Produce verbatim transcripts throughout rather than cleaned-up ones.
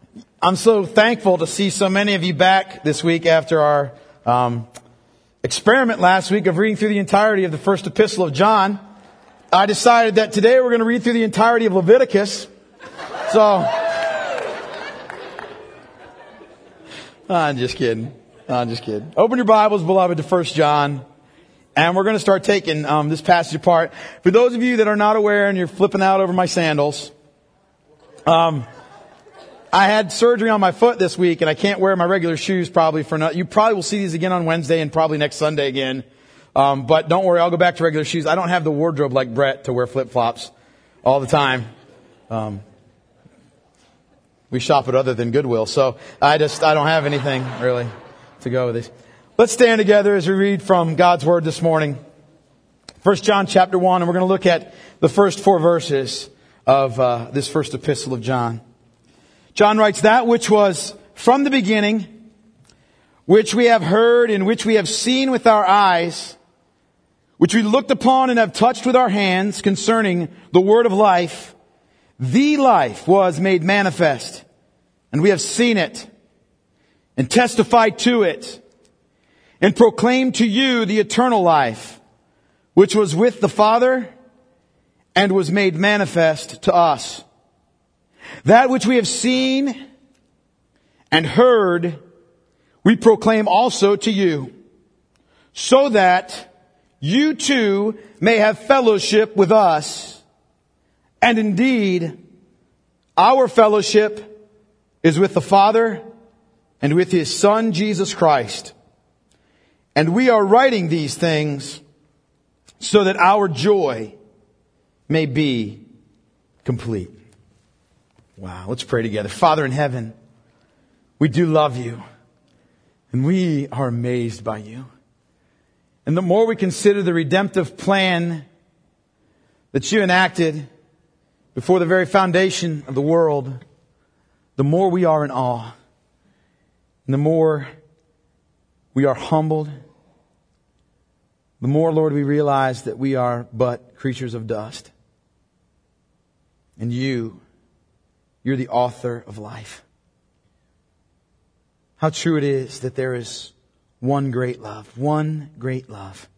I'm so thankful to see so many of you back this week after our um, experiment last week of reading through the entirety of the first epistle of John. I decided that today we're going to read through the entirety of Leviticus. So, I'm just kidding. I'm just kidding. Open your Bibles, beloved, to First John. And we're going to start taking um, this passage apart. For those of you that are not aware and you're flipping out over my sandals, um, I had surgery on my foot this week and I can't wear my regular shoes probably for not, you probably will see these again on Wednesday and probably next Sunday again. Um, but don't worry, I'll go back to regular shoes. I don't have the wardrobe like Brett to wear flip-flops all the time. Um, we shop at other than Goodwill, so I just, I don't have anything really to go with these. Let's stand together as we read from God's Word this morning. First John chapter one, and we're going to look at the first four verses of uh, this first epistle of John. John writes, "That which was from the beginning, which we have heard and which we have seen with our eyes, which we looked upon and have touched with our hands concerning the word of life, the life was made manifest, and we have seen it and testified to it and proclaimed to you the eternal life, which was with the Father and was made manifest to us. That which we have seen and heard, we proclaim also to you, so that you too may have fellowship with us. And indeed, our fellowship is with the Father and with His Son, Jesus Christ. And we are writing these things so that our joy may be complete." Wow, let's pray together. Father in heaven, we do love you, and we are amazed by you. And the more we consider the redemptive plan that you enacted before the very foundation of the world, the more we are in awe, and the more we are humbled, the more, Lord, we realize that we are but creatures of dust. And you, you're the author of life. How true it is that there is one great love, one great love.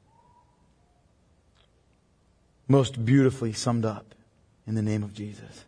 Most beautifully summed up in the name of Jesus.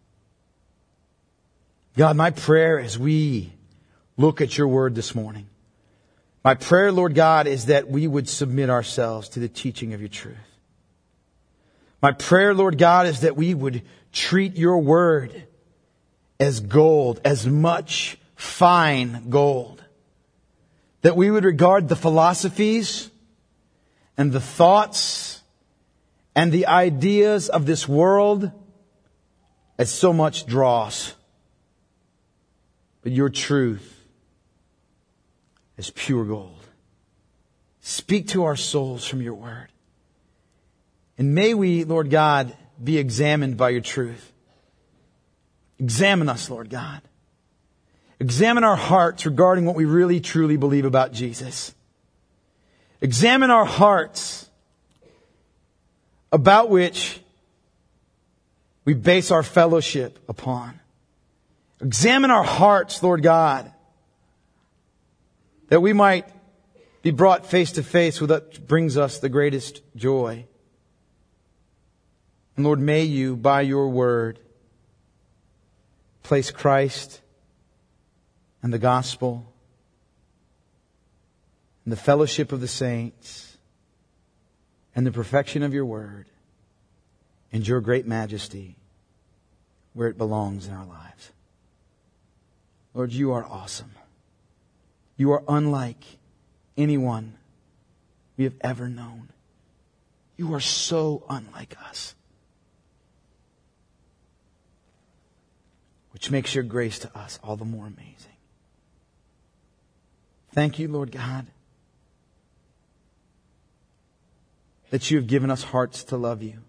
God, my prayer as we look at your word this morning, my prayer, Lord God, is that we would submit ourselves to the teaching of your truth. My prayer, Lord God, is that we would treat your word as gold, as much fine gold. That we would regard the philosophies and the thoughts and the ideas of this world as so much dross. But your truth as pure gold. Speak to our souls from your word. And may we, Lord God, be examined by your truth. Examine us, Lord God. Examine our hearts regarding what we really truly believe about Jesus. Examine our hearts about which we base our fellowship upon. Examine our hearts, Lord God, that we might be brought face to face with what brings us the greatest joy. And Lord, may you, by your word, place Christ and the gospel and the fellowship of the saints and the perfection of your word and your great majesty where it belongs in our lives. Lord, you are awesome. You are unlike anyone we have ever known. You are so unlike us. Which makes your grace to us all the more amazing. Thank you, Lord God, that you have given us hearts to love you.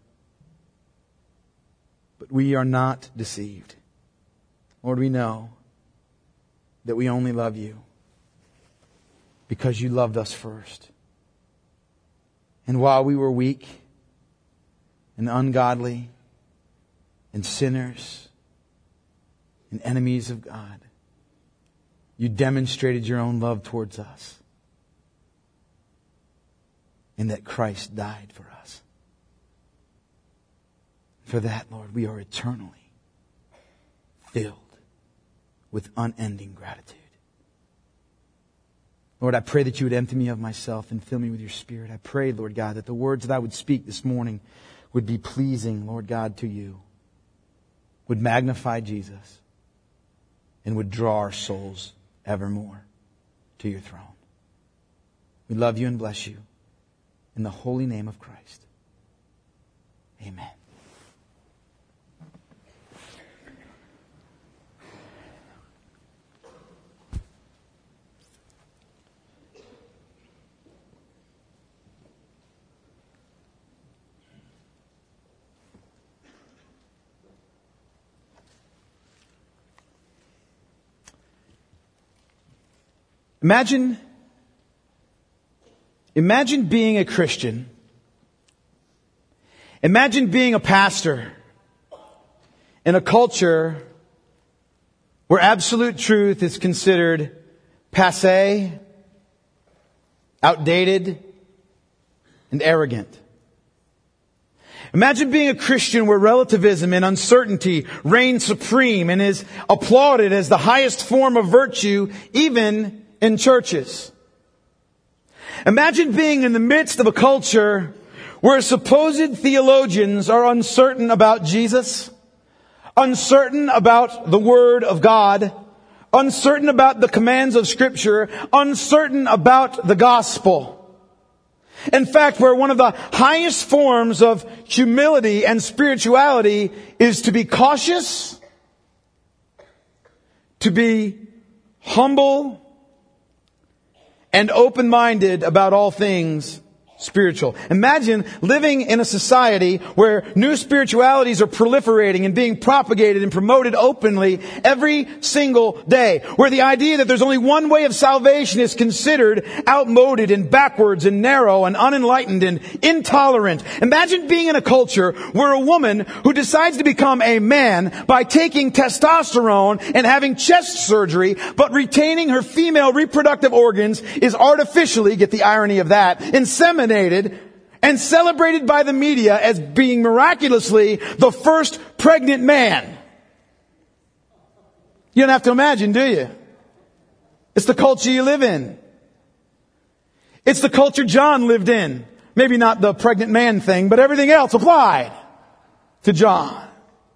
But we are not deceived. Lord, we know that we only love you because you loved us first. And while we were weak and ungodly and sinners and enemies of God, You demonstrated your own love towards us. And that Christ died for us. For that, Lord, we are eternally filled with unending gratitude. Lord, I pray that you would empty me of myself and fill me with your Spirit. I pray, Lord God, that the words that I would speak this morning would be pleasing, Lord God, to you, would magnify Jesus, and would draw our souls evermore to your throne. We love you and bless you. In the holy name of Christ. Amen. Imagine Imagine being a Christian. Imagine being a pastor in a culture where absolute truth is considered passé, outdated, and arrogant. Imagine being a Christian where relativism and uncertainty reign supreme and is applauded as the highest form of virtue, even in churches. Imagine being in the midst of a culture where supposed theologians are uncertain about Jesus, uncertain about the Word of God, uncertain about the commands of Scripture, uncertain about the gospel. In fact, where one of the highest forms of humility and spirituality is to be cautious, to be humble, and open-minded about all things spiritual. Imagine living in a society where new spiritualities are proliferating and being propagated and promoted openly every single day. Where the idea that there's only one way of salvation is considered outmoded and backwards and narrow and unenlightened and intolerant. Imagine being in a culture where a woman who decides to become a man by taking testosterone and having chest surgery but retaining her female reproductive organs is artificially, get the irony of that, inseminated and celebrated by the media as being miraculously the first pregnant man. You don't have to imagine, do you? It's the culture you live in. It's the culture John lived in. Maybe not the pregnant man thing, but everything else applied to John.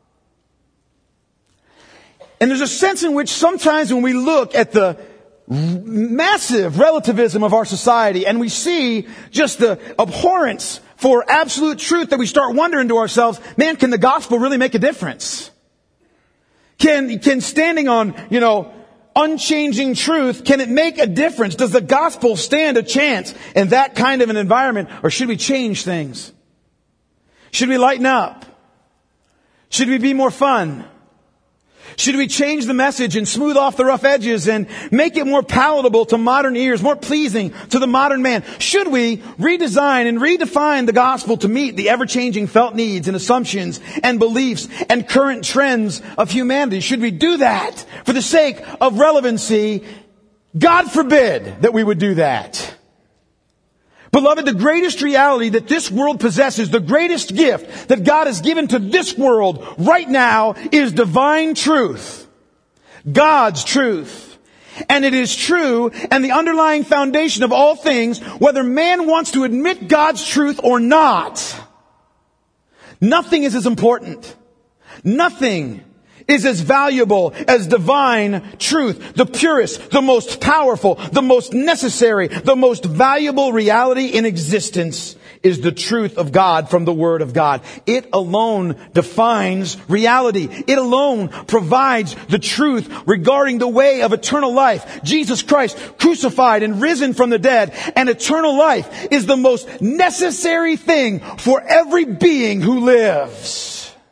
And there's a sense in which sometimes when we look at the massive relativism of our society and we see just the abhorrence for absolute truth that we start wondering to ourselves, man, can the gospel really make a difference? Can, can standing on, you know, unchanging truth, can it make a difference? Does the gospel stand a chance in that kind of an environment? Or should we change things? Should we lighten up? Should we be more fun? Should we change the message and smooth off the rough edges and make it more palatable to modern ears, more pleasing to the modern man? Should we redesign and redefine the gospel to meet the ever-changing felt needs and assumptions and beliefs and current trends of humanity? Should we do that for the sake of relevancy? God forbid that we would do that. Beloved, the greatest reality that this world possesses, the greatest gift that God has given to this world right now is divine truth. God's truth. And it is true and the underlying foundation of all things, whether man wants to admit God's truth or not. Nothing is as important. Nothing is as valuable as divine truth. The purest, the most powerful, the most necessary, the most valuable reality in existence is the truth of God from the Word of God. It alone defines reality. It alone provides the truth regarding the way of eternal life. Jesus Christ crucified and risen from the dead, and eternal life is the most necessary thing for every being who lives.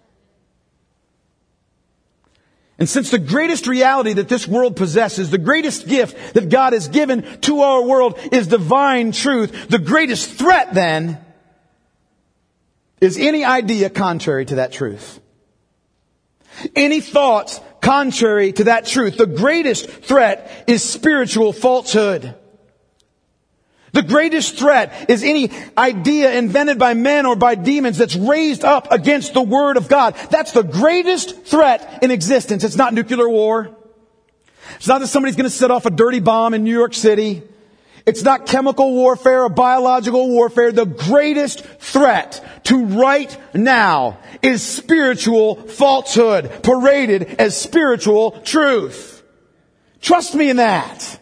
And since the greatest reality that this world possesses, the greatest gift that God has given to our world is divine truth, the greatest threat then is any idea contrary to that truth. Any thoughts contrary to that truth. The greatest threat is spiritual falsehood. The greatest threat is any idea invented by men or by demons that's raised up against the Word of God. That's the greatest threat in existence. It's not nuclear war. It's not that somebody's going to set off a dirty bomb in New York City. It's not chemical warfare or biological warfare. The greatest threat to right now is spiritual falsehood, paraded as spiritual truth. Trust me in that.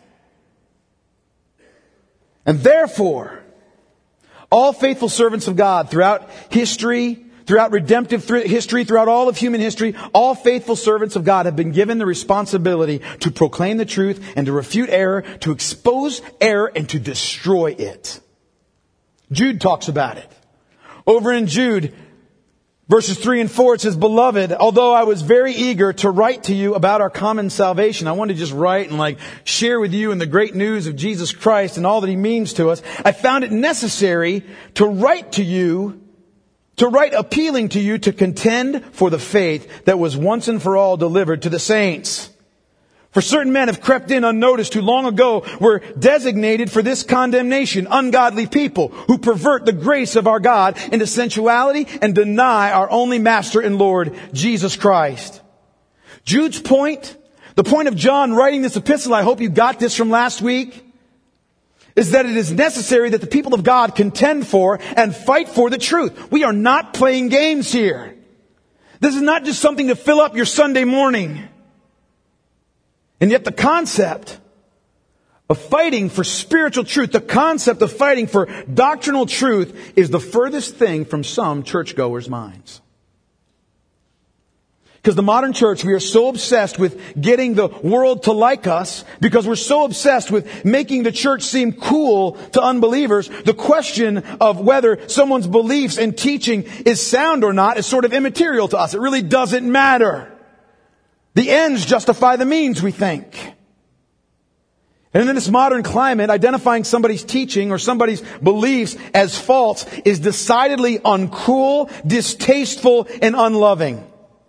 And therefore, all faithful servants of God throughout history, throughout redemptive th- history, throughout all of human history, all faithful servants of God have been given the responsibility to proclaim the truth and to refute error, to expose error, and to destroy it. Jude talks about it. Over in Jude, verses three and four, it says, "Beloved, although I was very eager to write to you about our common salvation," I wanted to just write and like share with you in the great news of Jesus Christ and all that He means to us, "I found it necessary to write to you, to write appealing to you to contend for the faith that was once and for all delivered to the saints. For certain men have crept in unnoticed who long ago were designated for this condemnation, ungodly people who pervert the grace of our God into sensuality and deny our only Master and Lord, Jesus Christ." Jude's point, the point of John writing this epistle, I hope you got this from last week, is that it is necessary that the people of God contend for and fight for the truth. We are not playing games here. This is not just something to fill up your Sunday morning. And yet the concept of fighting for spiritual truth, the concept of fighting for doctrinal truth is the furthest thing from some churchgoers' minds. Because the modern church, we are so obsessed with getting the world to like us, because we're so obsessed with making the church seem cool to unbelievers, the question of whether someone's beliefs and teaching is sound or not is sort of immaterial to us. It really doesn't matter. The ends justify the means, we think. And in this modern climate, identifying somebody's teaching or somebody's beliefs as false is decidedly uncool, distasteful, and unloving.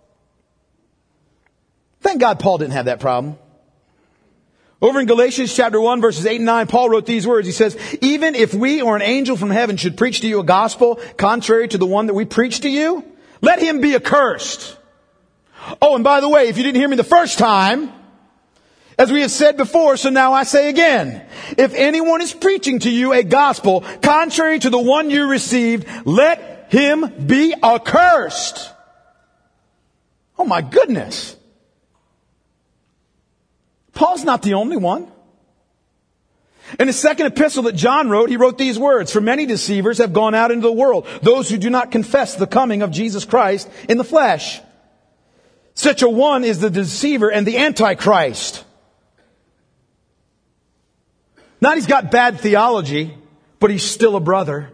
Thank God Paul didn't have that problem. Over in Galatians chapter one, verses eight and nine, Paul wrote these words. He says, "Even if we or an angel from heaven should preach to you a gospel contrary to the one that we preach to you, let him be accursed." Oh, and by the way, if you didn't hear me the first time, as we have said before, so now I say again, if anyone is preaching to you a gospel contrary to the one you received, let him be accursed. Oh my goodness. Paul's not the only one. In his second epistle that John wrote, he wrote these words, "For many deceivers have gone out into the world, those who do not confess the coming of Jesus Christ in the flesh. Such a one is the deceiver and the antichrist." Not he's got bad theology, but he's still a brother.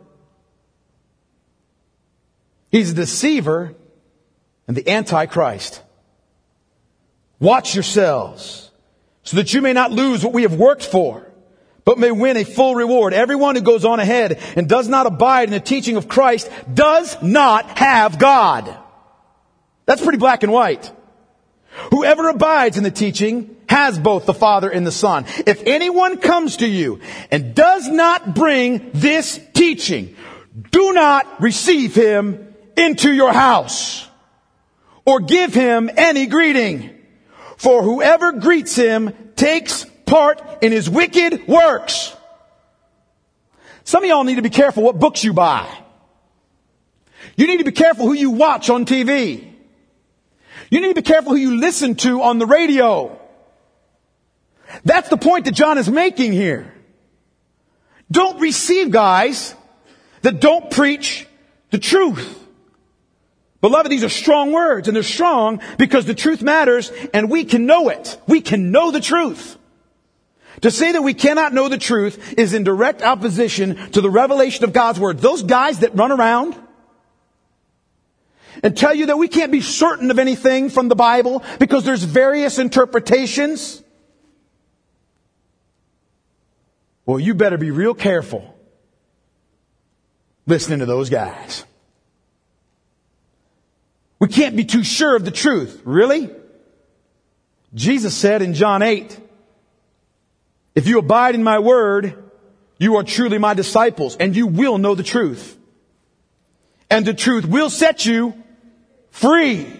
He's a deceiver and the antichrist. "Watch yourselves, so that you may not lose what we have worked for, but may win a full reward. Everyone who goes on ahead and does not abide in the teaching of Christ does not have God." That's pretty black and white. "Whoever abides in the teaching has both the Father and the Son. If anyone comes to you and does not bring this teaching, do not receive him into your house or give him any greeting. For whoever greets him takes part in his wicked works." Some of y'all need to be careful what books you buy. You need to be careful who you watch on T V. You need to be careful who you listen to on the radio. That's the point that John is making here. Don't receive guys that don't preach the truth. Beloved, these are strong words, and they're strong because the truth matters and we can know it. We can know the truth. To say that we cannot know the truth is in direct opposition to the revelation of God's Word. Those guys that run around and tell you that we can't be certain of anything from the Bible because there's various interpretations, well, you better be real careful listening to those guys. We can't be too sure of the truth. Really? Jesus said in John eight, if you abide in my word, you are truly my disciples, and you will know the truth. And the truth will set you free.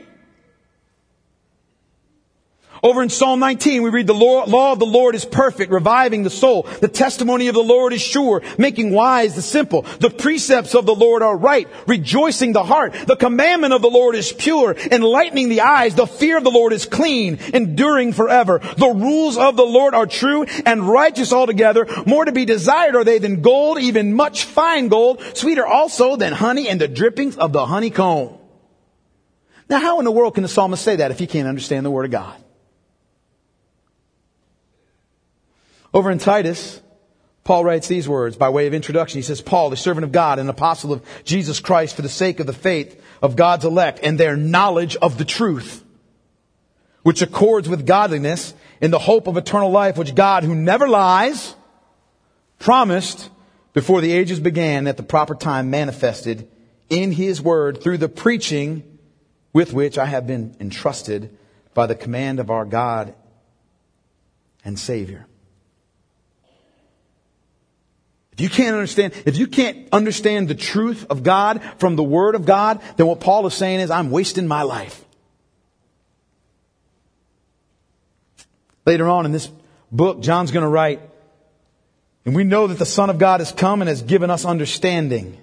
Over in Psalm nineteen, we read, the law, law of the Lord is perfect, reviving the soul. The testimony of the Lord is sure, making wise the simple. The precepts of the Lord are right, rejoicing the heart. The commandment of the Lord is pure, enlightening the eyes. The fear of the Lord is clean, enduring forever. The rules of the Lord are true and righteous altogether. More to be desired are they than gold, even much fine gold, sweeter also than honey and the drippings of the honeycomb. Now, how in the world can the psalmist say that if he can't understand the word of God? Over in Titus, Paul writes these words by way of introduction. He says, Paul, the servant of God and apostle of Jesus Christ, for the sake of the faith of God's elect and their knowledge of the truth, which accords with godliness, in the hope of eternal life, which God, who never lies, promised before the ages began, at the proper time manifested in his word through the preaching with which I have been entrusted by the command of our God and Savior. If you can't understand, if you can't understand the truth of God from the Word of God, then what Paul is saying is, I'm wasting my life. Later on in this book, John's going to write, and we know that the Son of God has come and has given us understanding.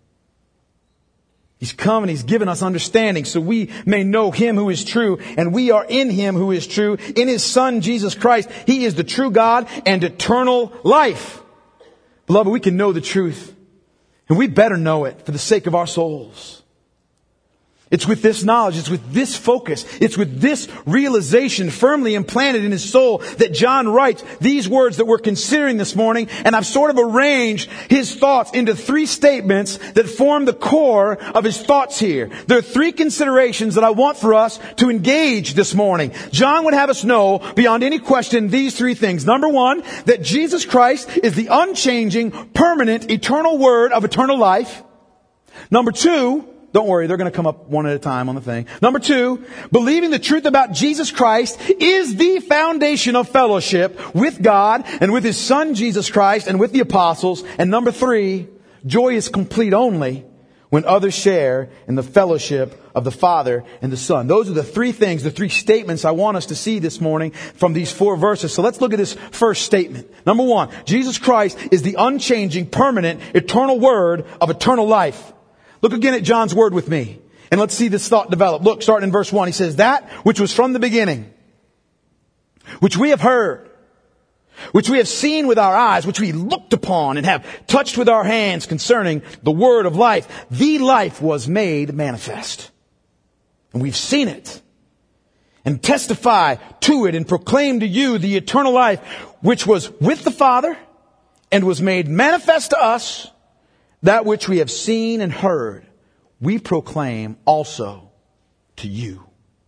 He's come and He's given us understanding so we may know Him who is true, and we are in Him who is true, in His Son, Jesus Christ. He is the true God and eternal life. Beloved, we can know the truth, and we better know it for the sake of our souls. It's with this knowledge, it's with this focus, it's with this realization firmly implanted in his soul that John writes these words that we're considering this morning. And I've sort of arranged his thoughts into three statements that form the core of his thoughts here. There are three considerations that I want for us to engage this morning. John would have us know beyond any question these three things. Number one, that Jesus Christ is the unchanging, permanent, eternal Word of eternal life. Number two, don't worry, they're going to come up one at a time on the thing. Number two, believing the truth about Jesus Christ is the foundation of fellowship with God and with His Son Jesus Christ and with the apostles. And number three, joy is complete only when others share in the fellowship of the Father and the Son. Those are the three things, the three statements I want us to see this morning from these four verses. So let's look at this first statement. Number one, Jesus Christ is the unchanging, permanent, eternal Word of eternal life. Look again at John's word with me, and let's see this thought develop. Look, starting in verse one, he says, that which was from the beginning, which we have heard, which we have seen with our eyes, which we looked upon and have touched with our hands concerning the word of life. The life was made manifest. And we've seen it and testify to it and proclaim to you the eternal life which was with the Father and was made manifest to us. That which we have seen and heard, we proclaim also to you.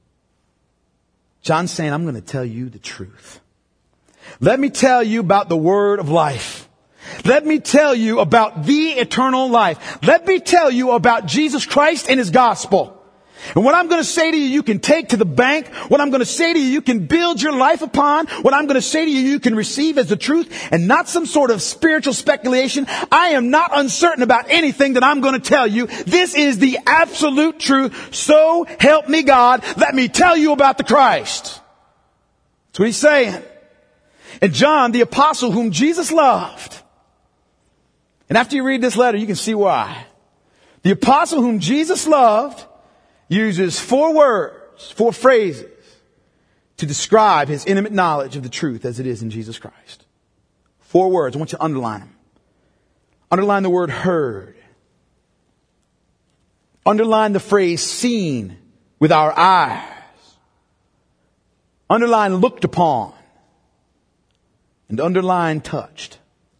John's saying, I'm going to tell you the truth. Let me tell you about the word of life. Let me tell you about the eternal life. Let me tell you about Jesus Christ and His gospel. And what I'm going to say to you, you can take to the bank. What I'm going to say to you, you can build your life upon. What I'm going to say to you, you can receive as the truth and not some sort of spiritual speculation. I am not uncertain about anything that I'm going to tell you. This is the absolute truth. So help me God. Let me tell you about the Christ. That's what he's saying. And John, the apostle whom Jesus loved. And after you read this letter, you can see why. The apostle whom Jesus loved uses four words, four phrases to describe his intimate knowledge of the truth as it is in Jesus Christ. Four words. I want you to underline them. Underline the word heard. Underline the phrase seen with our eyes. Underline looked upon. And underline touched.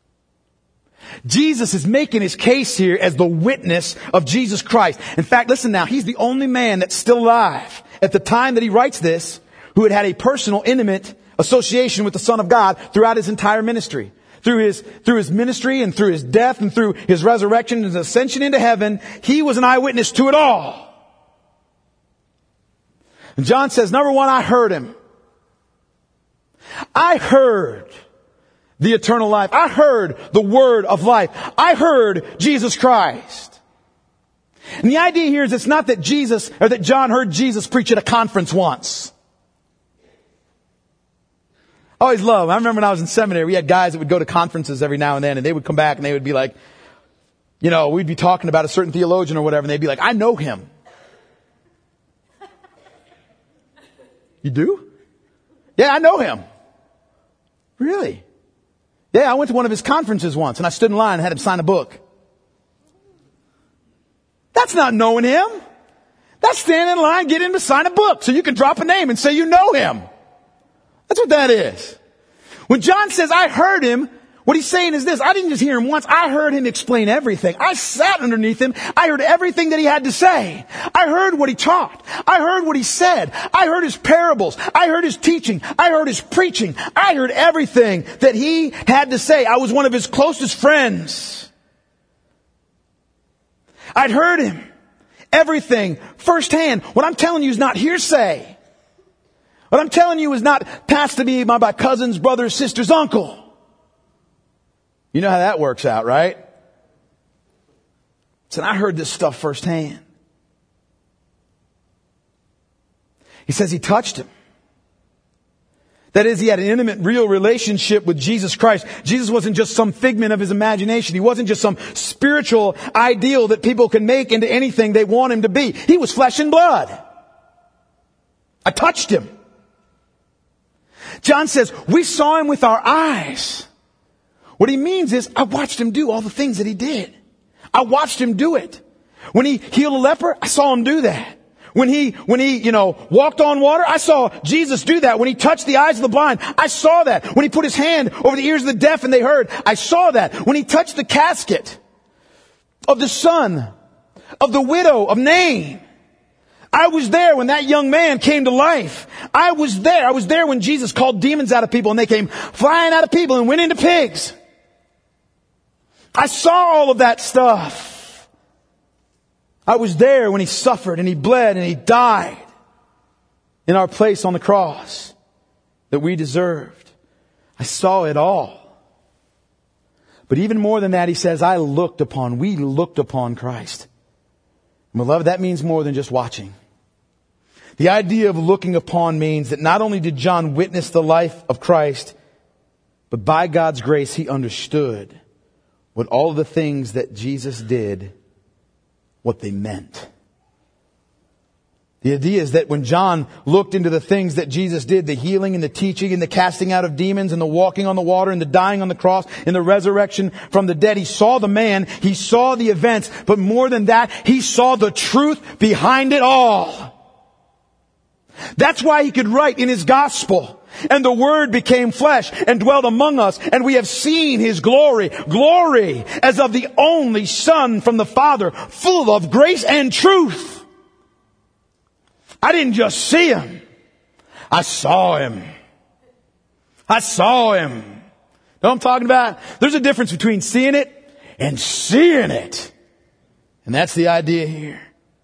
Jesus is making his case here as the witness of Jesus Christ. In fact, listen now, he's the only man that's still alive at the time that he writes this who had had a personal, intimate association with the Son of God throughout his entire ministry. Through his, through his ministry and through his death and through his resurrection and his ascension into heaven, he was an eyewitness to it all. And John says, number one, I heard him. I heard the eternal life. I heard the word of life. I heard Jesus Christ. And the idea here is it's not that Jesus, or that John heard Jesus preach at a conference once. I always love, I remember when I was in seminary, we had guys that would go to conferences every now and then, and they would come back and they would be like, you know, we'd be talking about a certain theologian or whatever, and they'd be like, I know him. You do? Yeah, I know him. Really? Yeah, I went to one of his conferences once, and I stood in line and had him sign a book. That's not knowing him. That's standing in line, getting him to sign a book so you can drop a name and say you know him. That's what that is. When John says, I heard him, what he's saying is this: I didn't just hear him once, I heard him explain everything. I sat underneath him, I heard everything that he had to say. I heard what he taught. I heard what he said. I heard his parables. I heard his teaching. I heard his preaching. I heard everything that he had to say. I was one of his closest friends. I'd heard him. Everything firsthand. What I'm telling you is not hearsay. What I'm telling you is not passed to me by my cousin's brother, sister's uncle. You know how that works out, right? So I heard this stuff firsthand. He says he touched him. That is, he had an intimate, real relationship with Jesus Christ. Jesus wasn't just some figment of his imagination. He wasn't just some spiritual ideal that people can make into anything they want him to be. He was flesh and blood. I touched him. John says, we saw him with our eyes. What he means is, I watched him do all the things that he did. I watched him do it. When he healed a leper, I saw him do that. When he, when he, you know, walked on water, I saw Jesus do that. When he touched the eyes of the blind, I saw that. When he put his hand over the ears of the deaf and they heard, I saw that. When he touched the casket of the son of the widow of Nain, I was there when that young man came to life. I was there. I was there when Jesus called demons out of people and they came flying out of people and went into pigs. I saw all of that stuff. I was there when he suffered and he bled and he died in our place on the cross that we deserved. I saw it all. But even more than that, he says, I looked upon, we looked upon Christ. And beloved, that means more than just watching. The idea of looking upon means that not only did John witness the life of Christ, but by God's grace, he understood what all of the things that Jesus did, what they meant. The idea is that when John looked into the things that Jesus did, the healing and the teaching and the casting out of demons and the walking on the water and the dying on the cross and the resurrection from the dead, he saw the man, he saw the events, but more than that, he saw the truth behind it all. That's why he could write in his gospel, and the Word became flesh and dwelt among us, and we have seen His glory, glory as of the only Son from the Father, full of grace and truth. I didn't just see Him. I saw Him. I saw Him. Know what I'm talking about? There's a difference between seeing it and seeing it. And that's the idea here.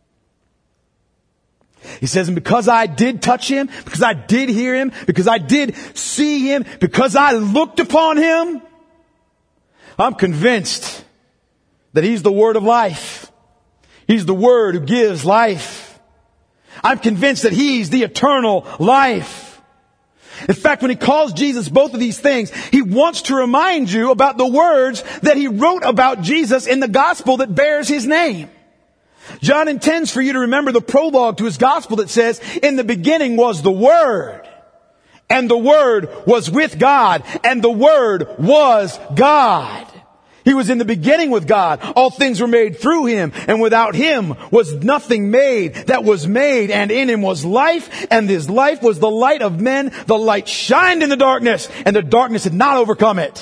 He says, and because I did touch him, because I did hear him, because I did see him, because I looked upon him, I'm convinced that he's the word of life. He's the word who gives life. I'm convinced that he's the eternal life. In fact, when he calls Jesus both of these things, he wants to remind you about the words that he wrote about Jesus in the gospel that bears his name. John intends for you to remember the prologue to his gospel that says, in the beginning was the Word, and the Word was with God, and the Word was God. He was in the beginning with God. All things were made through Him, and without Him was nothing made that was made, and in Him was life, and His life was the light of men. The light shined in the darkness, and the darkness had not overcome it.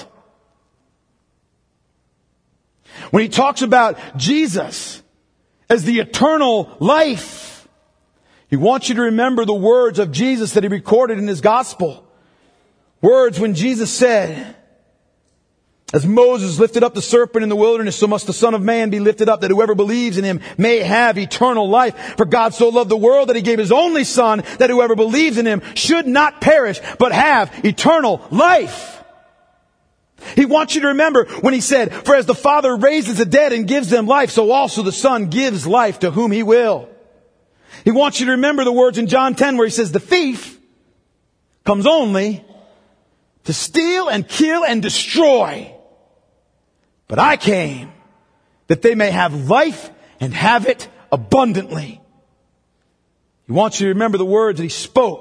When he talks about Jesus as the eternal life, he wants you to remember the words of Jesus that he recorded in his gospel. Words when Jesus said, As Moses lifted up the serpent in the wilderness, so must the Son of Man be lifted up, that whoever believes in him may have eternal life. For God so loved the world that he gave his only Son, that whoever believes in him should not perish, but have eternal life. He wants you to remember when he said, for as the Father raises the dead and gives them life, so also the Son gives life to whom he will. He wants you to remember the words in John ten where he says, the thief comes only to steal and kill and destroy. But I came that they may have life and have it abundantly. He wants you to remember the words that he spoke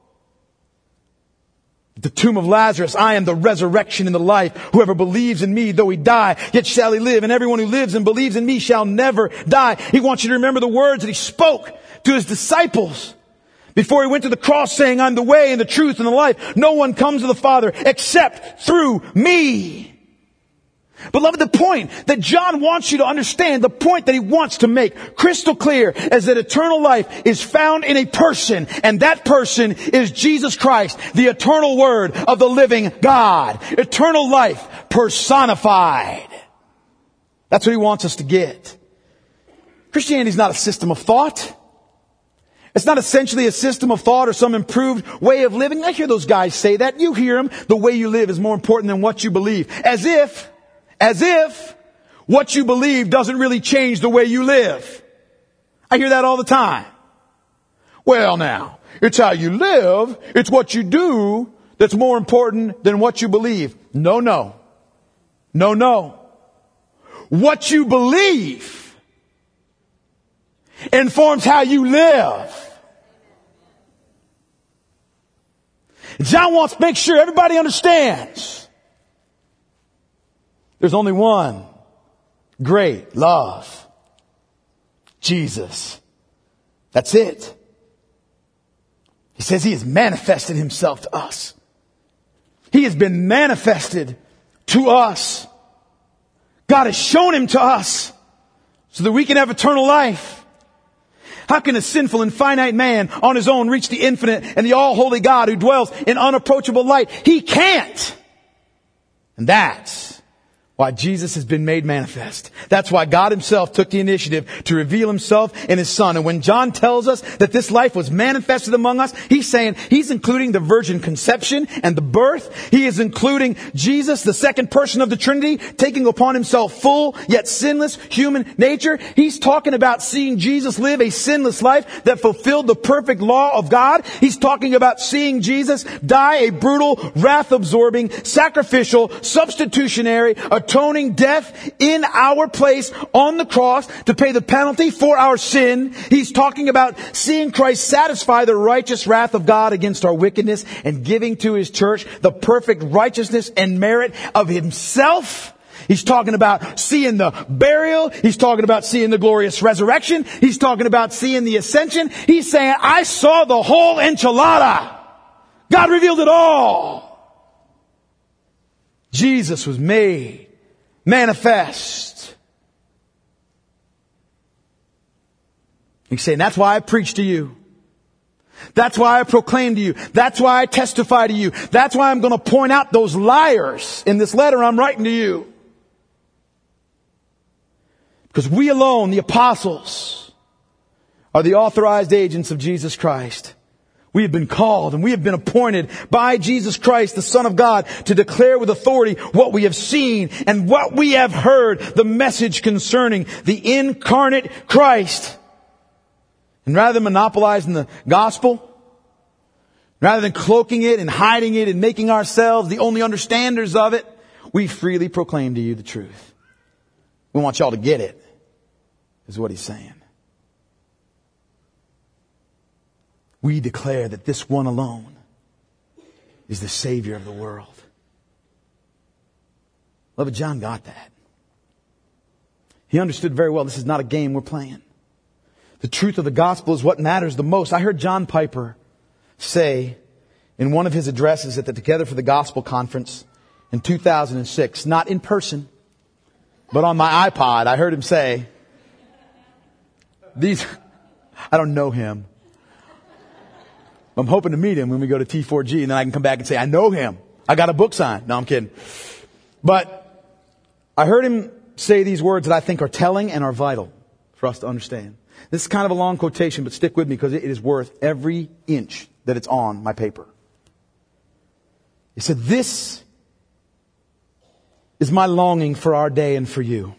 at the tomb of Lazarus. I am the resurrection and the life. Whoever believes in me, though he die, yet shall he live. And everyone who lives and believes in me shall never die. He wants you to remember the words that he spoke to his disciples before he went to the cross, saying, I'm the way and the truth and the life. No one comes to the Father except through me. Beloved, the point that John wants you to understand, the point that he wants to make crystal clear, is that eternal life is found in a person, and that person is Jesus Christ, the eternal Word of the living God. Eternal life personified. That's what he wants us to get. Christianity is not a system of thought. It's not essentially a system of thought or some improved way of living. I hear those guys say that. You hear them. The way you live is more important than what you believe. As if, as if what you believe doesn't really change the way you live. I hear that all the time. Well now, it's how you live. It's what you do that's more important than what you believe. No, no. No, no. What you believe informs how you live. John wants to make sure everybody understands there's only one great love. Jesus. That's it. He says he has manifested himself to us. He has been manifested to us. God has shown him to us so that we can have eternal life. How can a sinful and finite man on his own reach the infinite and the all-holy God who dwells in unapproachable light? He can't. And that's why Jesus has been made manifest. That's why God himself took the initiative to reveal himself in his Son. And when John tells us that this life was manifested among us, he's saying he's including the virgin conception and the birth. He is including Jesus, the second person of the Trinity, taking upon himself full yet sinless human nature. He's talking about seeing Jesus live a sinless life that fulfilled the perfect law of God. He's talking about seeing Jesus die a brutal, wrath-absorbing, sacrificial, substitutionary, atoning death in our place on the cross to pay the penalty for our sin. He's talking about seeing Christ satisfy the righteous wrath of God against our wickedness and giving to his church the perfect righteousness and merit of himself. He's talking about seeing the burial. He's talking about seeing the glorious resurrection. He's talking about seeing the ascension. He's saying, I saw the whole enchilada. God revealed it all. Jesus was made manifest. He's saying, that's why I preach to you. That's why I proclaim to you. That's why I testify to you. That's why I'm going to point out those liars in this letter I'm writing to you. Because we alone, the apostles, are the authorized agents of Jesus Christ. We have been called and we have been appointed by Jesus Christ, the Son of God, to declare with authority what we have seen and what we have heard, the message concerning the incarnate Christ. And rather than monopolizing the gospel, rather than cloaking it and hiding it and making ourselves the only understanders of it, we freely proclaim to you the truth. We want y'all to get it, is what he's saying. We declare that this one alone is the Savior of the world. Beloved, John got that. He understood very well this is not a game we're playing. The truth of the gospel is what matters the most. I heard John Piper say in one of his addresses at the Together for the Gospel conference in two thousand six, not in person, but on my iPod, I heard him say, these, I don't know him. I'm hoping to meet him when we go to T four G, and then I can come back and say, I know him. I got a book signed. No, I'm kidding. But I heard him say these words that I think are telling and are vital for us to understand. This is kind of a long quotation, but stick with me because it is worth every inch that it's on my paper. He said, "This is my longing for our day and for you.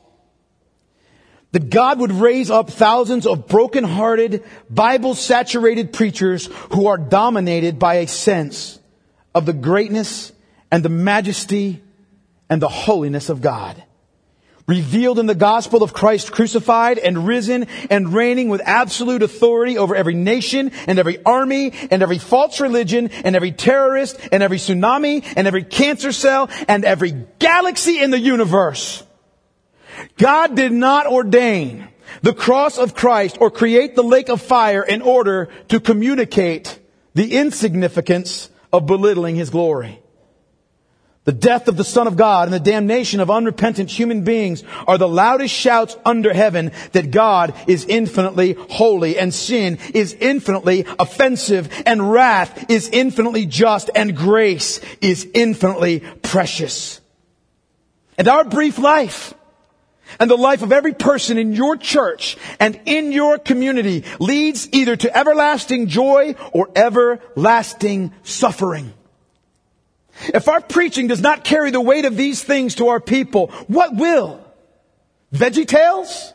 That God would raise up thousands of broken-hearted, Bible-saturated preachers who are dominated by a sense of the greatness and the majesty and the holiness of God, revealed in the gospel of Christ crucified and risen and reigning with absolute authority over every nation and every army and every false religion and every terrorist and every tsunami and every cancer cell and every galaxy in the universe. God did not ordain the cross of Christ or create the lake of fire in order to communicate the insignificance of belittling His glory. The death of the Son of God and the damnation of unrepentant human beings are the loudest shouts under heaven that God is infinitely holy and sin is infinitely offensive and wrath is infinitely just and grace is infinitely precious. And our brief life and the life of every person in your church and in your community leads either to everlasting joy or everlasting suffering. If our preaching does not carry the weight of these things to our people, what will? VeggieTales?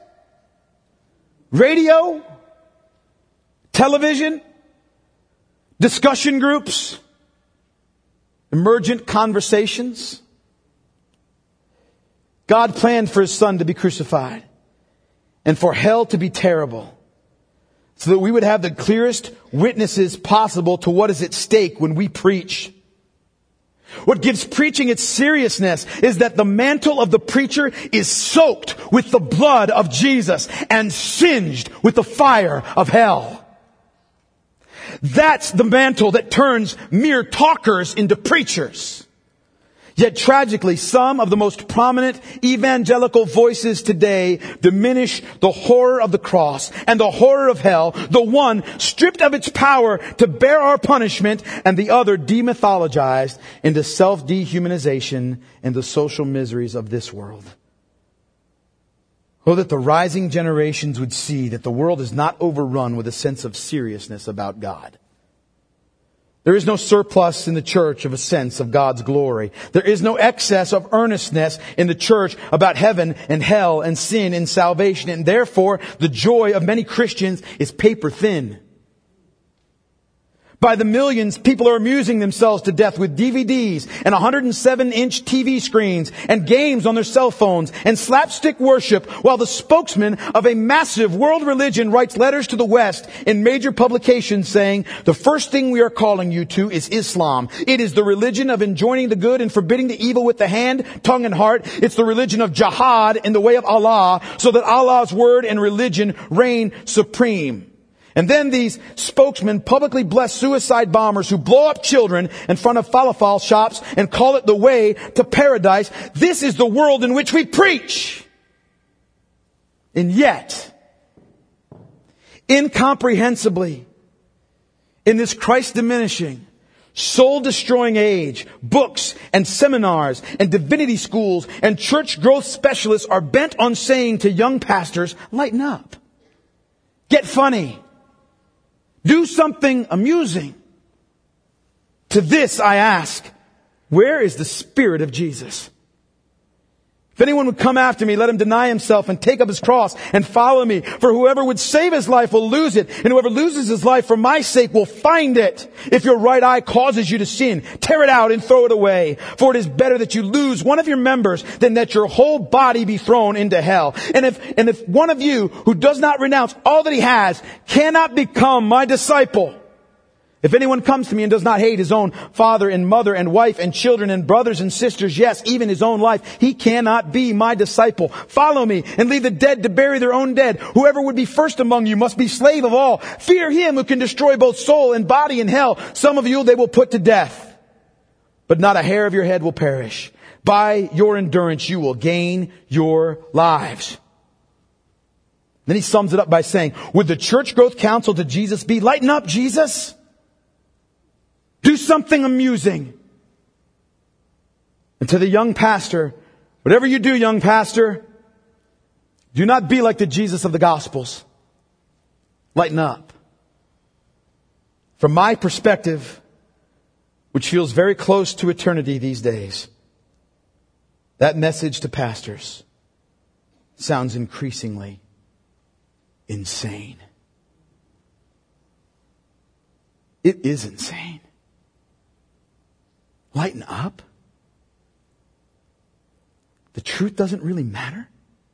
Radio? Television? Discussion groups? Emergent conversations? God planned for His Son to be crucified and for hell to be terrible so that we would have the clearest witnesses possible to what is at stake when we preach. What gives preaching its seriousness is that the mantle of the preacher is soaked with the blood of Jesus and singed with the fire of hell. That's the mantle that turns mere talkers into preachers. Yet tragically, some of the most prominent evangelical voices today diminish the horror of the cross and the horror of hell, the one stripped of its power to bear our punishment and the other demythologized into self-dehumanization and the social miseries of this world. Oh, that the rising generations would see that the world is not overrun with a sense of seriousness about God. There is no surplus in the church of a sense of God's glory. There is no excess of earnestness in the church about heaven and hell and sin and salvation. And therefore, the joy of many Christians is paper thin. By the millions, people are amusing themselves to death with D V Ds and one hundred seven inch T V screens and games on their cell phones and slapstick worship, while the spokesman of a massive world religion writes letters to the West in major publications saying, "The first thing we are calling you to is Islam. It is the religion of enjoining the good and forbidding the evil with the hand, tongue, and heart. It's the religion of jihad in the way of Allah, so that Allah's word and religion reign supreme." And then these spokesmen publicly bless suicide bombers who blow up children in front of falafel shops and call it the way to paradise. This is the world in which we preach. And yet, incomprehensibly, in this Christ-diminishing, soul-destroying age, books and seminars and divinity schools and church growth specialists are bent on saying to young pastors, lighten up, get funny, do something amusing. To this I ask, where is the Spirit of Jesus? If anyone would come after me, let him deny himself and take up his cross and follow me. For whoever would save his life will lose it, and whoever loses his life for my sake will find it. If your right eye causes you to sin, tear it out and throw it away. For it is better that you lose one of your members than that your whole body be thrown into hell. And if, and if one of you who does not renounce all that he has cannot become my disciple, if anyone comes to me and does not hate his own father and mother and wife and children and brothers and sisters, yes, even his own life, he cannot be my disciple. Follow me and leave the dead to bury their own dead. Whoever would be first among you must be slave of all. Fear him who can destroy both soul and body in hell. Some of you they will put to death, but not a hair of your head will perish. By your endurance you will gain your lives. Then he sums it up by saying, would the church growth counsel to Jesus be, lighten up, Jesus? Do something amusing. And to the young pastor Whatever you do, young pastor, do not be like the Jesus of the Gospels. Lighten up. From my perspective, which feels very close to eternity these days, that message to pastors sounds increasingly insane. It is insane. Lighten up? The truth doesn't really matter?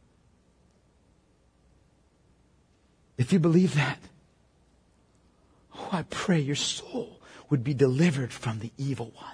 If you believe that, oh, I pray your soul would be delivered from the evil one.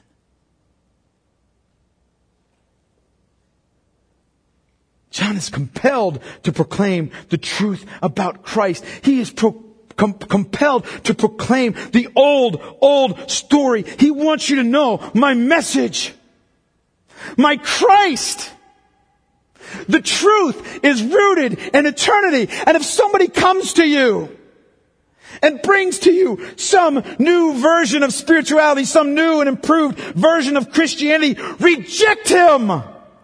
John is compelled to proclaim the truth about Christ. He is pro- com- compelled to proclaim the old, old story. He wants you to know my message, my Christ. The truth is rooted in eternity. And if somebody comes to you and brings to you some new version of spirituality, some new and improved version of Christianity, reject him.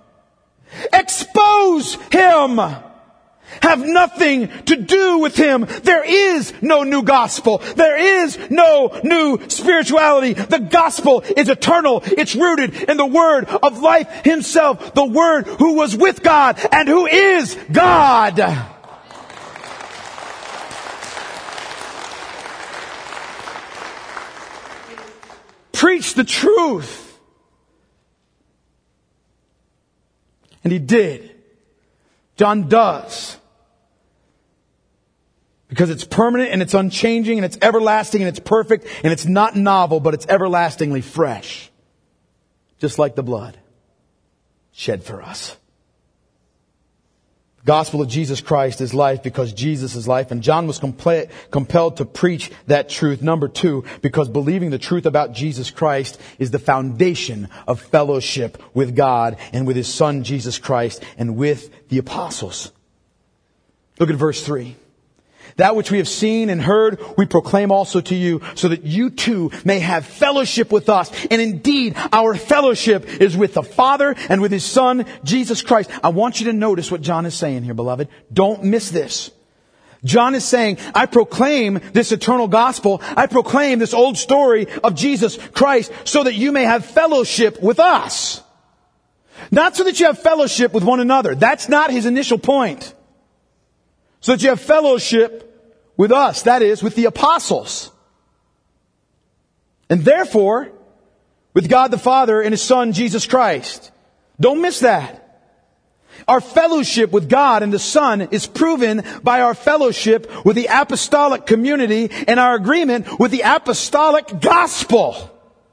Expose him. Have nothing to do with him. There is no new gospel. There is no new spirituality. The gospel is eternal. It's rooted in the Word of life himself. The Word who was with God and who is God. Preach the truth. And he did. John does. Because it's permanent and it's unchanging and it's everlasting and it's perfect and it's not novel, but it's everlastingly fresh. Just like the blood shed for us. The gospel of Jesus Christ is life because Jesus is life. And John was compl- compelled to preach that truth. Number two, because believing the truth about Jesus Christ is the foundation of fellowship with God and with His Son Jesus Christ and with the apostles. Look at verse three. That which we have seen and heard, we proclaim also to you, so that you too may have fellowship with us. And indeed, our fellowship is with the Father and with His Son, Jesus Christ. I want you to notice what John is saying here, beloved. Don't miss this. John is saying, I proclaim this eternal gospel. I proclaim this old story of Jesus Christ so that you may have fellowship with us. Not so that you have fellowship with one another. That's not his initial point. So that you have fellowship with us, that is, with the apostles. And therefore, with God the Father and His Son, Jesus Christ. Don't miss that. Our fellowship with God and the Son is proven by our fellowship with the apostolic community and our agreement with the apostolic gospel.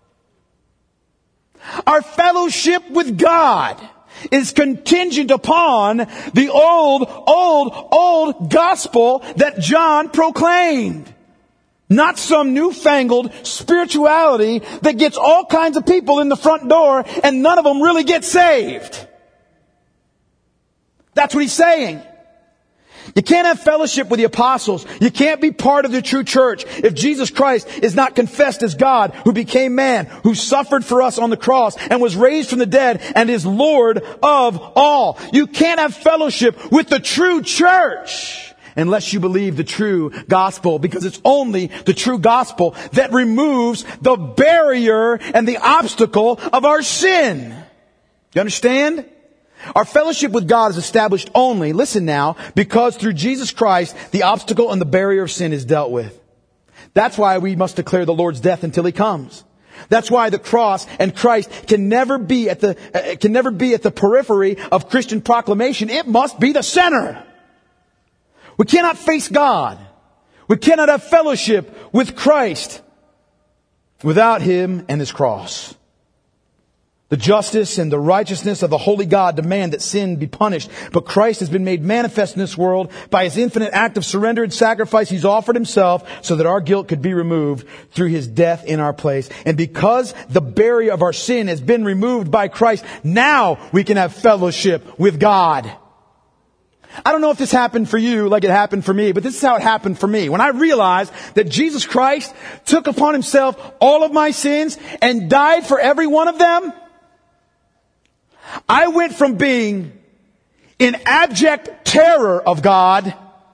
Our fellowship with God is contingent upon the old, old, old gospel that John proclaimed. Not some newfangled spirituality that gets all kinds of people in the front door and none of them really get saved. That's what he's saying. You can't have fellowship with the apostles. You can't be part of the true church if Jesus Christ is not confessed as God who became man, who suffered for us on the cross and was raised from the dead and is Lord of all. You can't have fellowship with the true church unless you believe the true gospel, because it's only the true gospel that removes the barrier and the obstacle of our sin. You understand? Our fellowship with God is established only, listen now, because through Jesus Christ, the obstacle and the barrier of sin is dealt with. That's why we must declare the Lord's death until He comes. That's why the cross and Christ can never be at the, uh, can never be at the periphery of Christian proclamation. It must be the center. We cannot face God. We cannot have fellowship with Christ without Him and His cross. The justice and the righteousness of the holy God demand that sin be punished. But Christ has been made manifest in this world by His infinite act of surrender and sacrifice. He's offered Himself so that our guilt could be removed through His death in our place. And because the barrier of our sin has been removed by Christ, now we can have fellowship with God. I don't know if this happened for you like it happened for me, but this is how it happened for me. When I realized that Jesus Christ took upon Himself all of my sins and died for every one of them, I went from being in abject terror of God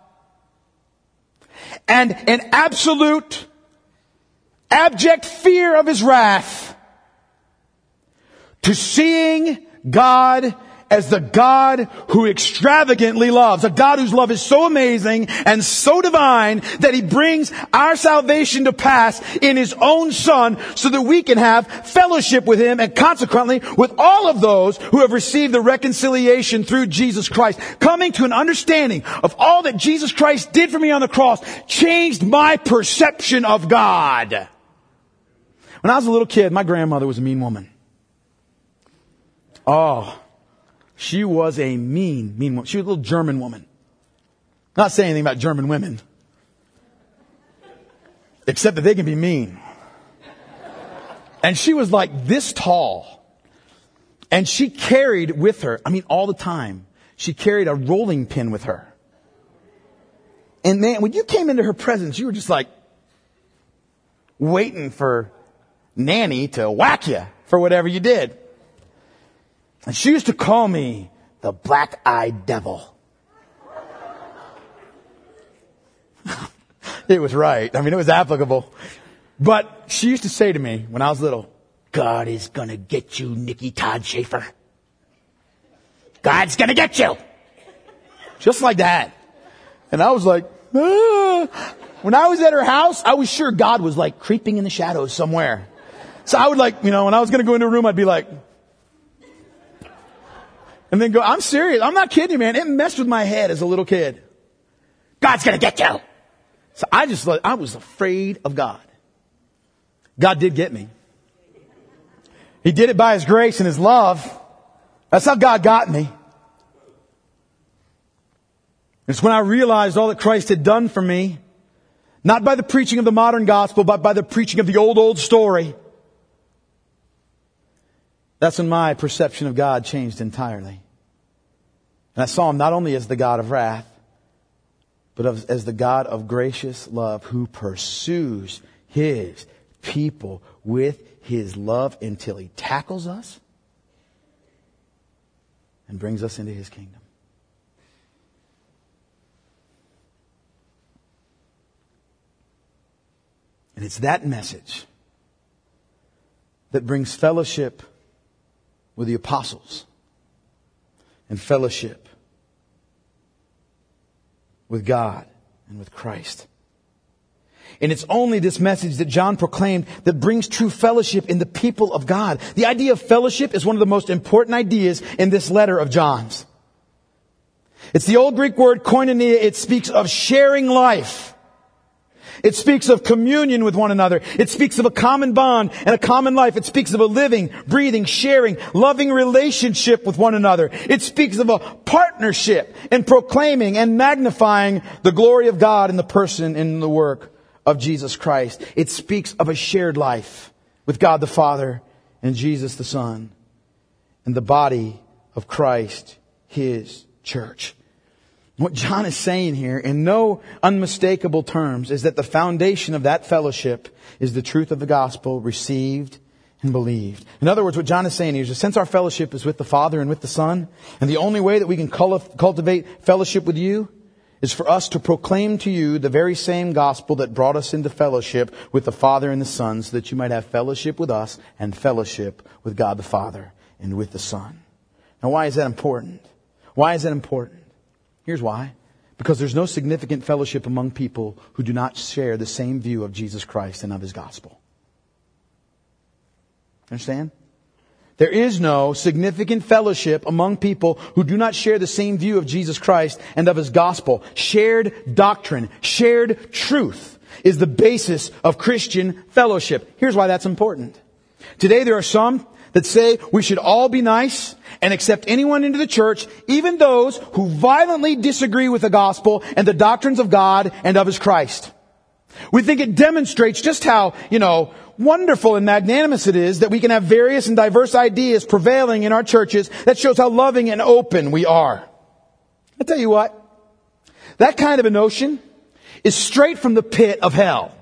and an absolute abject fear of His wrath to seeing God as the God who extravagantly loves. A God whose love is so amazing and so divine that He brings our salvation to pass in His own Son so that we can have fellowship with Him and consequently with all of those who have received the reconciliation through Jesus Christ. Coming to an understanding of all that Jesus Christ did for me on the cross changed my perception of God. When I was a little kid, my grandmother was a mean woman. Oh, she was a mean, mean woman. She was a little German woman. Not saying anything about German women. Except that they can be mean. And she was like this tall. And she carried with her, I mean all the time, she carried a rolling pin with her. And man, when you came into her presence, you were just like waiting for Nanny to whack you for whatever you did. And she used to call me the black-eyed devil. It was right. I mean, it was applicable. But she used to say to me when I was little, God is going to get you, Nikki Todd Schaefer. God's going to get you. Just like that. And I was like, ah. When I was at her house, I was sure God was like creeping in the shadows somewhere. So I would like, you know, when I was going to go into a room, I'd be like, and then go, I'm serious. I'm not kidding you, man. It messed with my head as a little kid. God's going to get you. So I just, I was afraid of God. God did get me. He did it by His grace and His love. That's how God got me. It's when I realized all that Christ had done for me, not by the preaching of the modern gospel, but by the preaching of the old, old story. That's when my perception of God changed entirely. And I saw Him not only as the God of wrath, but as the God of gracious love who pursues His people with His love until He tackles us and brings us into His kingdom. And it's that message that brings fellowship with the apostles and fellowship with God and with Christ. And it's only this message that John proclaimed that brings true fellowship in the people of God. The idea of fellowship is one of the most important ideas in this letter of John's. It's the old Greek word koinonia. It speaks of sharing life. It speaks of communion with one another. It speaks of a common bond and a common life. It speaks of a living, breathing, sharing, loving relationship with one another. It speaks of a partnership in proclaiming and magnifying the glory of God in the person and the work of Jesus Christ. It speaks of a shared life with God the Father and Jesus the Son and the body of Christ, His church. What John is saying here in no unmistakable terms is that the foundation of that fellowship is the truth of the gospel received and believed. In other words, what John is saying here is that since our fellowship is with the Father and with the Son, and the only way that we can cultivate fellowship with you is for us to proclaim to you the very same gospel that brought us into fellowship with the Father and the Son, so that you might have fellowship with us and fellowship with God the Father and with the Son. Now, why is that important? Why is that important? Here's why. Because there's no significant fellowship among people who do not share the same view of Jesus Christ and of His gospel. Understand? There is no significant fellowship among people who do not share the same view of Jesus Christ and of His gospel. Shared doctrine, shared truth is the basis of Christian fellowship. Here's why that's important. Today there are some that say we should all be nice and accept anyone into the church, even those who violently disagree with the gospel and the doctrines of God and of His Christ. We think it demonstrates just how, you know, wonderful and magnanimous it is that we can have various and diverse ideas prevailing in our churches. That shows how loving and open we are. I tell you what, that kind of a notion is straight from the pit of hell.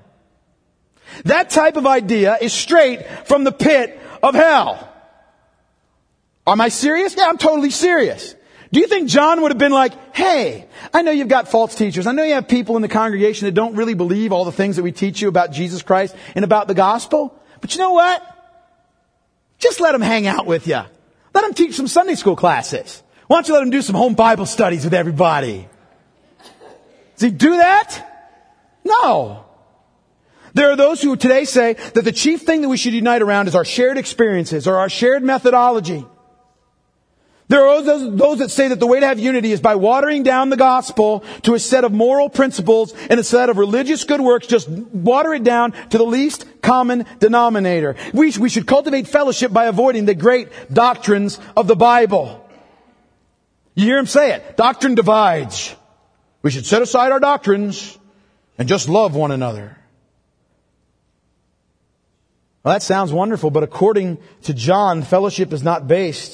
That type of idea is straight from the pit of hell. Am I serious? Yeah, I'm totally serious. Do you think John would have been like, hey, I know you've got false teachers. I know you have people in the congregation that don't really believe all the things that we teach you about Jesus Christ and about the gospel. But you know what? Just let them hang out with you. Let them teach some Sunday school classes. Why don't you let them do some home Bible studies with everybody? Does he do that? No. There are those who today say that the chief thing that we should unite around is our shared experiences or our shared methodology. There are those, those that say that the way to have unity is by watering down the gospel to a set of moral principles and a set of religious good works. Just water it down to the least common denominator. We, we should cultivate fellowship by avoiding the great doctrines of the Bible. You hear him say it. Doctrine divides. We should set aside our doctrines and just love one another. Well, that sounds wonderful, but according to John, fellowship is not based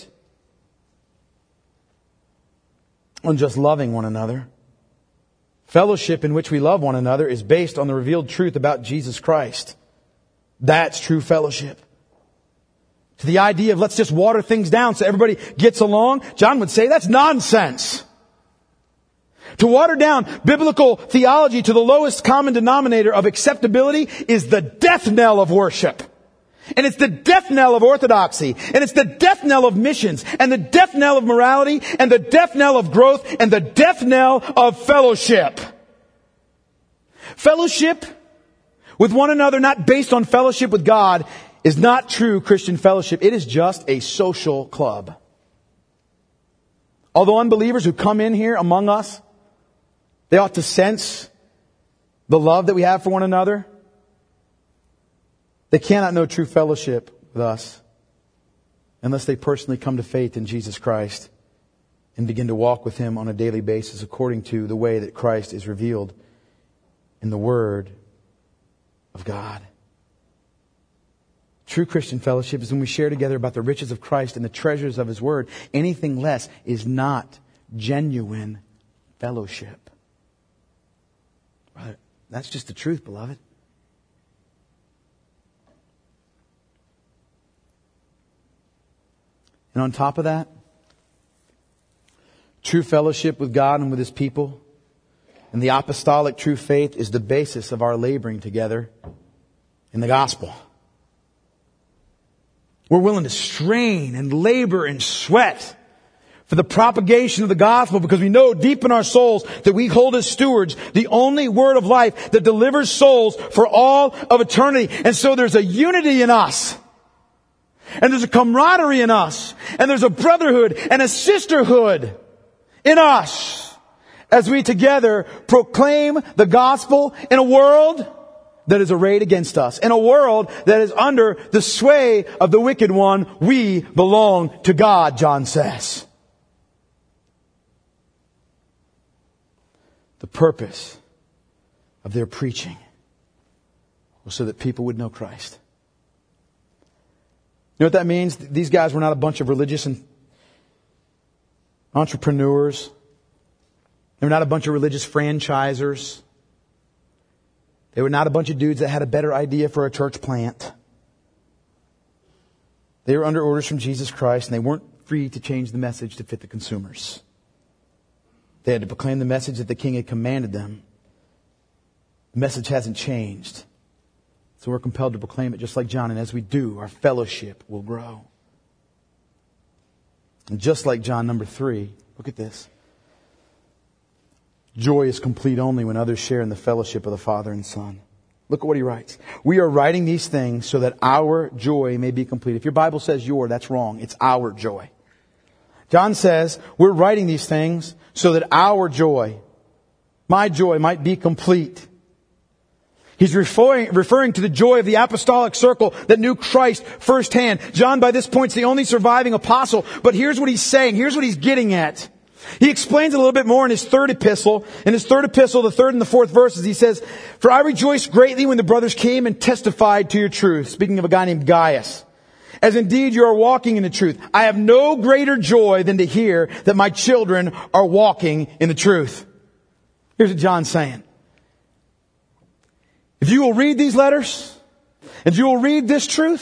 on just loving one another. Fellowship in which we love one another is based on the revealed truth about Jesus Christ. That's true fellowship. To the idea of let's just water things down so everybody gets along, John would say that's nonsense. To water down biblical theology to the lowest common denominator of acceptability is the death knell of worship. And it's the death knell of orthodoxy. And it's the death knell of missions. And the death knell of morality. And the death knell of growth. And the death knell of fellowship. Fellowship with one another, not based on fellowship with God, is not true Christian fellowship. It is just a social club. Although unbelievers who come in here among us, they ought to sense the love that we have for one another. They cannot know true fellowship with us unless they personally come to faith in Jesus Christ and begin to walk with Him on a daily basis according to the way that Christ is revealed in the Word of God. True Christian fellowship is when we share together about the riches of Christ and the treasures of His Word. Anything less is not genuine fellowship. Brother, that's just the truth, beloved. And on top of that, true fellowship with God and with His people and the apostolic true faith is the basis of our laboring together in the gospel. We're willing to strain and labor and sweat for the propagation of the gospel because we know deep in our souls that we hold as stewards the only word of life that delivers souls for all of eternity. And so there's a unity in us. And there's a camaraderie in us. And there's a brotherhood and a sisterhood in us as we together proclaim the gospel in a world that is arrayed against us. In a world that is under the sway of the wicked one. We belong to God, John says. The purpose of their preaching was so that people would know Christ. You know what that means? These guys were not a bunch of religious and entrepreneurs. They were not a bunch of religious franchisers. They were not a bunch of dudes that had a better idea for a church plant. They were under orders from Jesus Christ, and they weren't free to change the message to fit the consumers. They had to proclaim the message that the King had commanded them. The message hasn't changed. So we're compelled to proclaim it just like John. And as we do, our fellowship will grow. And just like John, number three, look at this. Joy is complete only when others share in the fellowship of the Father and Son. Look at what he writes. We are writing these things so that our joy may be complete. If your Bible says your, that's wrong. It's our joy. John says we're writing these things so that our joy, my joy, might be complete. He's referring, referring to the joy of the apostolic circle that knew Christ firsthand. John, by this point, is the only surviving apostle. But here's what he's saying. Here's what he's getting at. He explains a little bit more in his third epistle. In his third epistle, the third and the fourth verses, he says, "For I rejoiced greatly when the brothers came and testified to your truth." Speaking of a guy named Gaius. "As indeed you are walking in the truth. I have no greater joy than to hear that my children are walking in the truth." Here's what John's saying. If you will read these letters, if you will read this truth,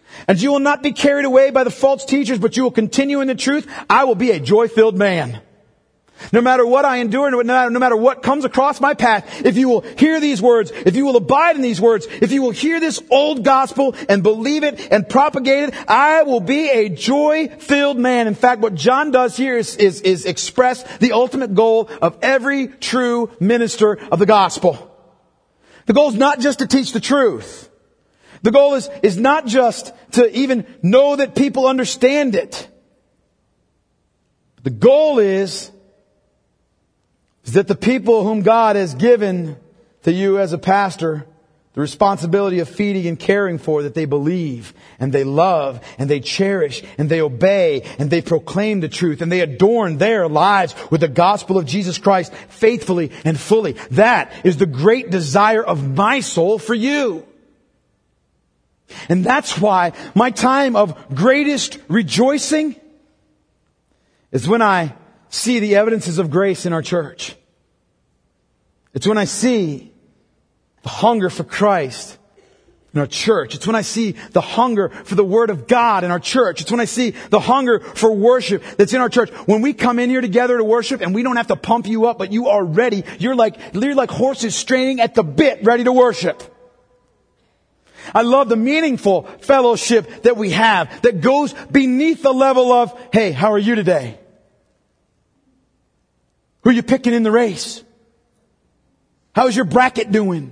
And you will not be carried away by the false teachers, but you will continue in the truth. I will be a joy-filled man. No matter what I endure, no matter, no matter what comes across my path, if you will hear these words, if you will abide in these words, if you will hear this old gospel and believe it and propagate it, I will be a joy-filled man. In fact, what John does here is, is, is express the ultimate goal of every true minister of the gospel. The goal is not just to teach the truth. The goal is, is not just to even know that people understand it. The goal is is that the people whom God has given to you as a pastor the responsibility of feeding and caring for, that they believe and they love and they cherish and they obey and they proclaim the truth and they adorn their lives with the gospel of Jesus Christ faithfully and fully. That is the great desire of my soul for you. And that's why my time of greatest rejoicing is when I see the evidences of grace in our church. It's when I see the hunger for Christ in our church. It's when I see the hunger for the Word of God in our church. It's when I see the hunger for worship that's in our church. When we come in here together to worship and we don't have to pump you up, but you are ready. You're like, you're like horses straining at the bit, ready to worship. I love the meaningful fellowship that we have that goes beneath the level of, hey, how are you today? Who are you picking in the race? How's your bracket doing?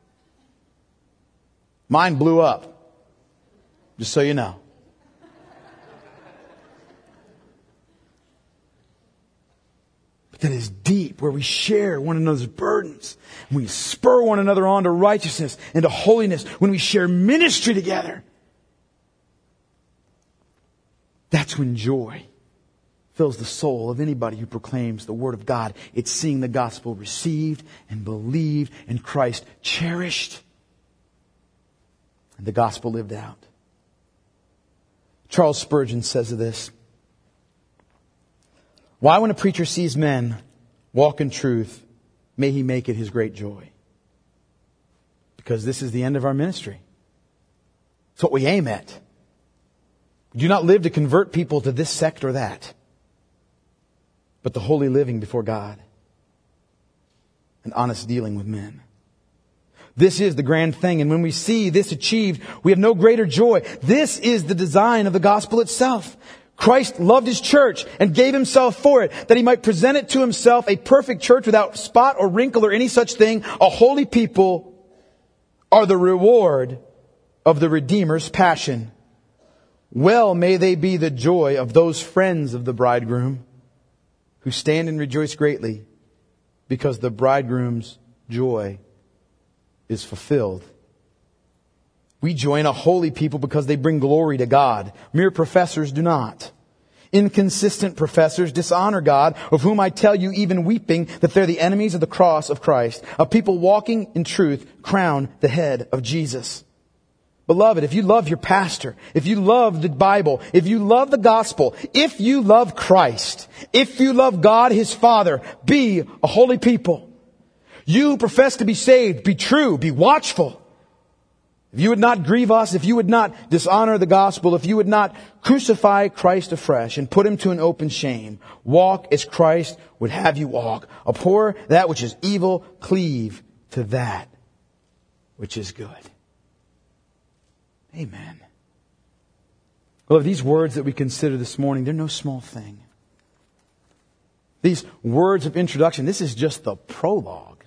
Mine blew up. Just so you know. But that is deep, where we share one another's burdens. And we spur one another on to righteousness and to holiness. When we share ministry together. That's when joy fills the soul of anybody who proclaims the Word of God. It's seeing the gospel received and believed and Christ cherished and the gospel lived out. Charles Spurgeon says of this, why when a preacher sees men walk in truth, may he make it his great joy? Because this is the end of our ministry. It's what we aim at. We do not live to convert people to this sect or that, but the holy living before God and honest dealing with men. This is the grand thing. And when we see this achieved, we have no greater joy. This is the design of the gospel itself. Christ loved His church and gave Himself for it, that He might present it to Himself a perfect church without spot or wrinkle or any such thing. A holy people are the reward of the Redeemer's passion. Well may they be the joy of those friends of the bridegroom who stand and rejoice greatly because the bridegroom's joy is fulfilled. We join a holy people because they bring glory to God. Mere professors do not. Inconsistent professors dishonor God, of whom I tell you, even weeping, that they're the enemies of the cross of Christ. A people walking in truth crown the head of Jesus. Beloved, if you love your pastor, if you love the Bible, if you love the gospel, if you love Christ, if you love God, His Father, be a holy people. You who profess to be saved, be true, be watchful. If you would not grieve us, if you would not dishonor the gospel, if you would not crucify Christ afresh and put Him to an open shame, walk as Christ would have you walk. Abhor that which is evil, cleave to that which is good. Amen. Well, these words that we consider this morning, they're no small thing. These words of introduction, this is just the prologue.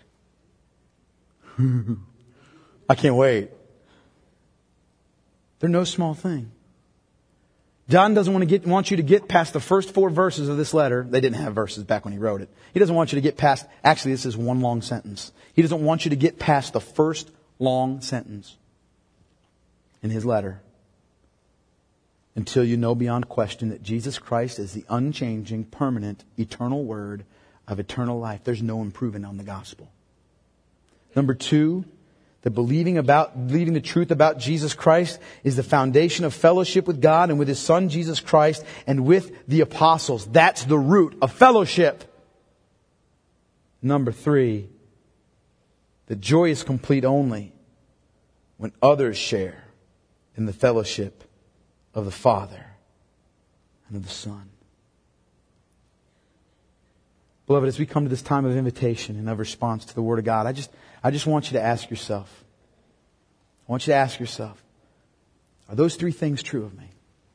I can't wait. They're no small thing. John doesn't want to get, want you to get past the first four verses of this letter. They didn't have verses back when he wrote it. He doesn't want you to get past, actually this is one long sentence. He doesn't want you to get past the first long sentence in his letter until you know beyond question that Jesus Christ is the unchanging, permanent, eternal Word of eternal life. There's no improving on the gospel. Number two, that believing about, believing the truth about Jesus Christ is the foundation of fellowship with God and with His Son Jesus Christ and with the apostles. That's the root of fellowship. Number three, that joy is complete only when others share in the fellowship of the Father and of the Son. Beloved, as we come to this time of invitation and of response to the Word of God, I just, I just want you to ask yourself, I want you to ask yourself, are those three things true of me?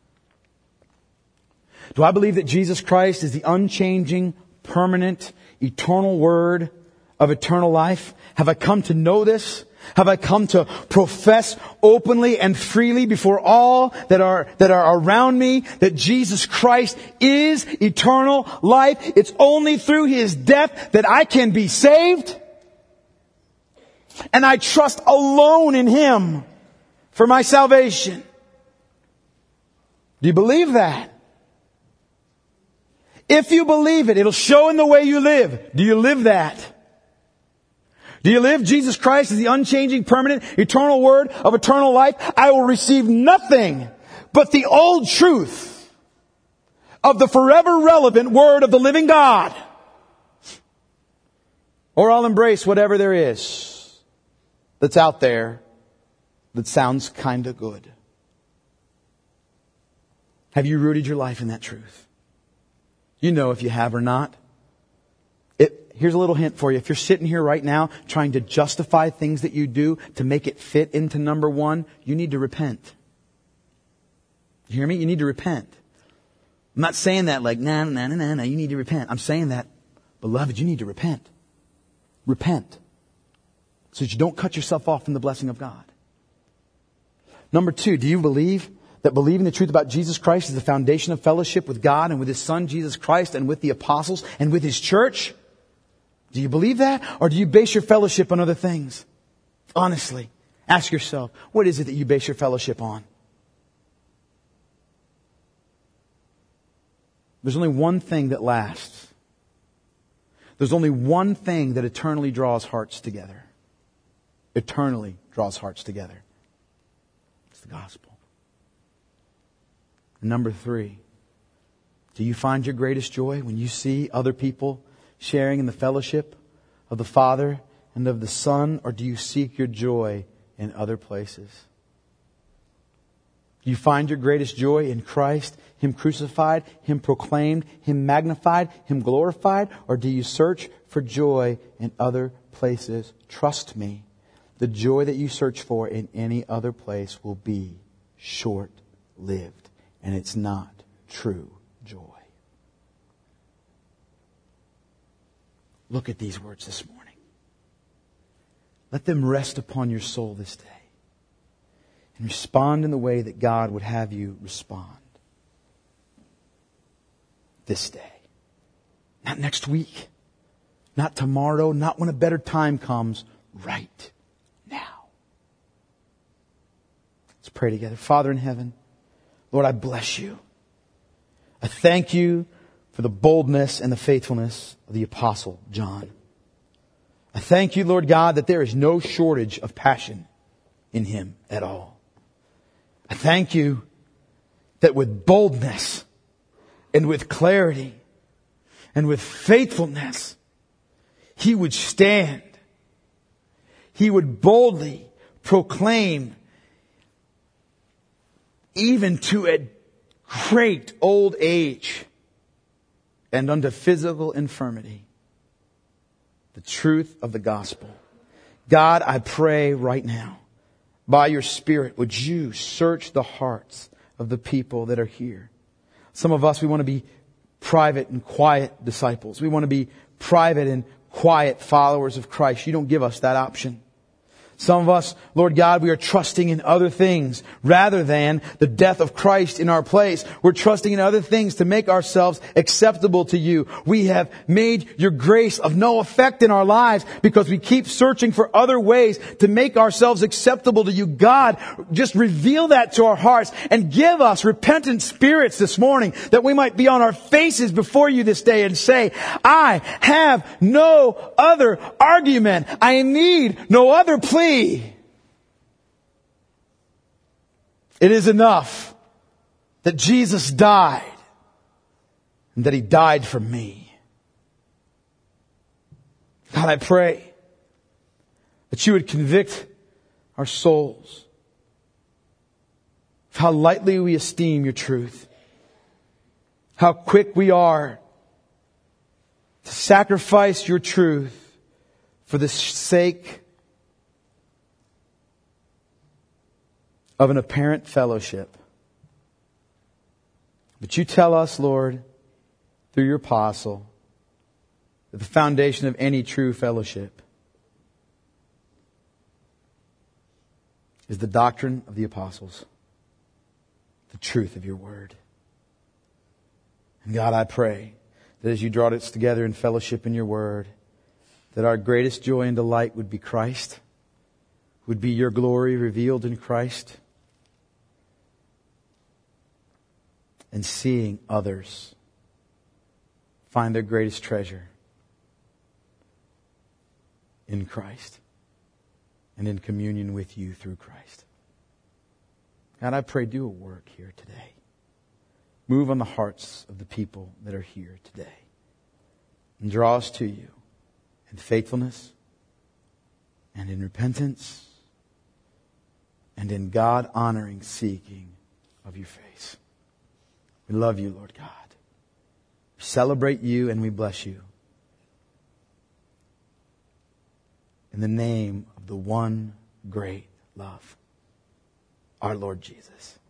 Do I believe that Jesus Christ is the unchanging, permanent, eternal Word of eternal life? Have I come to know this? Have I come to profess openly and freely before all that are, that are around me that Jesus Christ is eternal life? It's only through His death that I can be saved. And I trust alone in Him for my salvation. Do you believe that? If you believe it, it'll show in the way you live. Do you live that? Do you live Jesus Christ as the unchanging, permanent, eternal Word of eternal life? I will receive nothing but the old truth of the forever relevant Word of the living God. Or I'll embrace whatever there is that's out there that sounds kind of good. Have you rooted your life in that truth? You know if you have or not. It, here's a little hint for you. If you're sitting here right now trying to justify things that you do to make it fit into number one, you need to repent. You hear me? You need to repent. I'm not saying that like, nah, nah, nah, nah, nah, you need to repent. I'm saying that, beloved, you need to repent. Repent. So that you don't cut yourself off from the blessing of God. Number two, do you believe that believing the truth about Jesus Christ is the foundation of fellowship with God and with His Son, Jesus Christ, and with the apostles and with His church? Do you believe that? Or do you base your fellowship on other things? Honestly, ask yourself, what is it that you base your fellowship on? There's only one thing that lasts. There's only one thing that eternally draws hearts together. Eternally draws hearts together. It's the gospel. Number three, do you find your greatest joy when you see other people sharing in the fellowship of the Father and of the Son, or do you seek your joy in other places? Do you find your greatest joy in Christ, Him crucified, Him proclaimed, Him magnified, Him glorified, or do you search for joy in other places? Trust me, the joy that you search for in any other place will be short-lived. And it's not true joy. Look at these words this morning. Let them rest upon your soul this day. And respond in the way that God would have you respond. This day. Not next week. Not tomorrow. Not when a better time comes. Right now. Let's pray together. Father in heaven, Lord, I bless You. I thank You for the boldness and the faithfulness of the Apostle John. I thank You, Lord God, that there is no shortage of passion in him at all. I thank You that with boldness and with clarity and with faithfulness, he would stand. He would boldly proclaim even to a great old age and unto physical infirmity, the truth of the gospel. God, I pray right now, by Your Spirit, would You search the hearts of the people that are here. Some of us, we want to be private and quiet disciples. We want to be private and quiet followers of Christ. You don't give us that option. Some of us, Lord God, we are trusting in other things rather than the death of Christ in our place. We're trusting in other things to make ourselves acceptable to You. We have made Your grace of no effect in our lives because we keep searching for other ways to make ourselves acceptable to You. God, just reveal that to our hearts and give us repentant spirits this morning that we might be on our faces before You this day and say, I have no other argument. I need no other plea. It is enough that Jesus died and that He died for me. God, I pray that You would convict our souls. of how lightly we esteem your truth. How quick we are to sacrifice your truth for the sake of an apparent fellowship. But you tell us, Lord, through your apostle, that the foundation of any true fellowship is the doctrine of the apostles, the truth of your word. And God, I pray that as you draw us together in fellowship in your word, that our greatest joy and delight would be Christ, would be your glory revealed in Christ, and seeing others find their greatest treasure in Christ and in communion with you through Christ. God, I pray, do a work here today. Move on the hearts of the people that are here today. And draw us to you in faithfulness and in repentance and in God-honoring seeking of your face. We love you, Lord God. We celebrate you and we bless you. In the name of the one great love, our Lord Jesus.